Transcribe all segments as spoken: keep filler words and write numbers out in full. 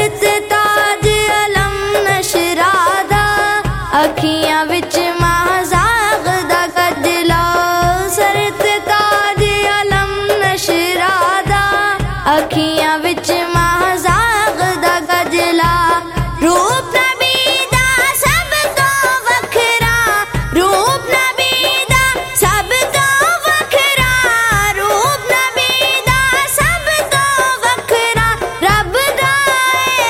ते ताज अलम नशरादा अखियां विच महाजाग दा गजला। सर ते ताज अलम नशरादा अखियां विच महाजाग दा गजला। रूप नबी दा सब तो वखरा, रूप नबी दा सब तो वखरा, रूप नबी दा सब तो वखरा, रब दा ए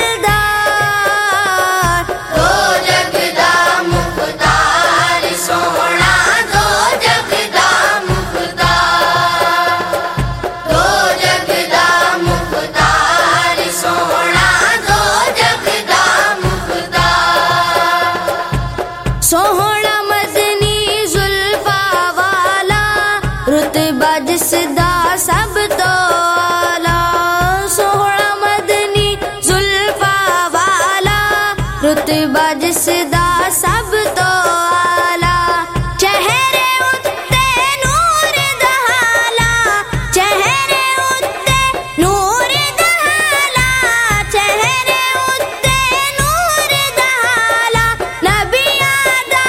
दिलदार। दो जग दा मुख्तार सोहना, दो जग दा मुख्तार, दो जग दा मुख्तार सोहना, दो जग दा मुख्तार। सोहना मदनी जुल्फा वाला रुतबा जिसदा सब तो आला। सोहना मदनी जुल्फा वाला रुतबा जिसदा सब तो आला। चेहरे उत्ते नूर दहाला, चेहरे उत्ते नूर दहाला, चेहरे उत्ते नूर दहाला, नबियां दा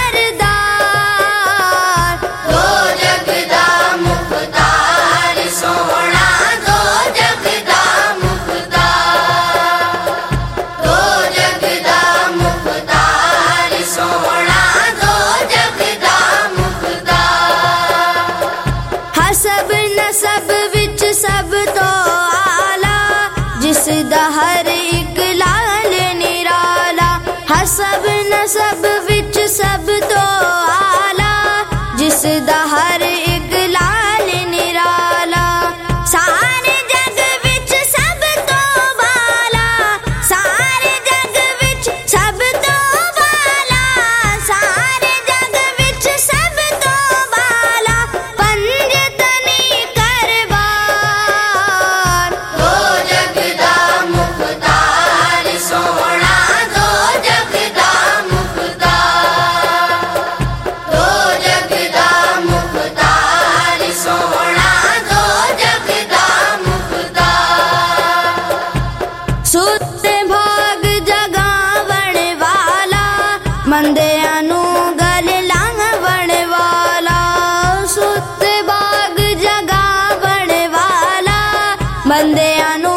सरदार। दो जग दा मुख्तार सोहना, दो जग दा मुख्तार, दो जग दा मुख्तार सोहना, दो जग दा मुख्तार। हसब नसब विच सब तो आला जिसदा हर एक लाल निराला। हसब नसब विच सब तो आला जिसदा हर एक लाल निराला। सारे जग विच सब तो वाला, सारे जग विच सब तो वाला, सारे जग विच सब तो वाला, पंजतनी करवार। दो जग दा मुख्तार सोहना, दो जग दा मुख्तार, दो जग दा मुख्तार सोहना, दो जग दा मुख्तार। सुत्ते भाग जगावण वाला मंदियां नू गल लावण वाला। सुत्ते भाग जगावण वाला मंदियां नू